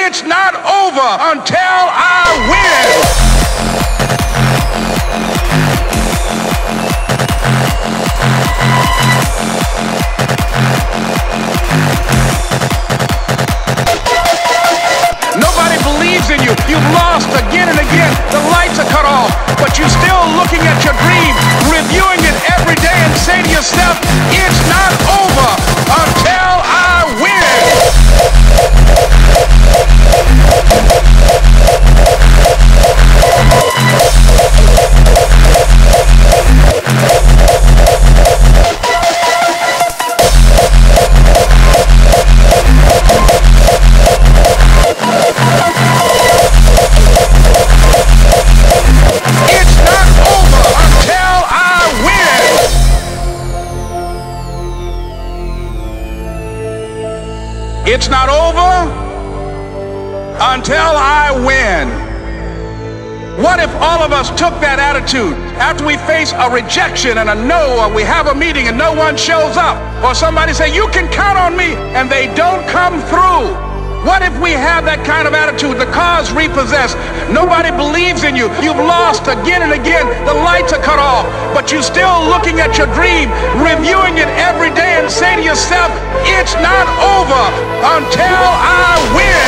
It's not over until I win. Nobody believes in you. You've lost again and again. The lights are cut off, but you're still looking at your dream, reviewing it every day and say to yourself, it's not over until I win. It's not over until I win. What if all of us took that attitude after we face a rejection and a no, or we have a meeting and no one shows up, or somebody say, you can count on me, and they don't come through? What if we have that kind of attitude? The car's repossessed. Nobody believes in you. You've lost again and again. The lights are cut off, but you're still looking at your dream, reviewing it every day and say to yourself, it's not over until I win.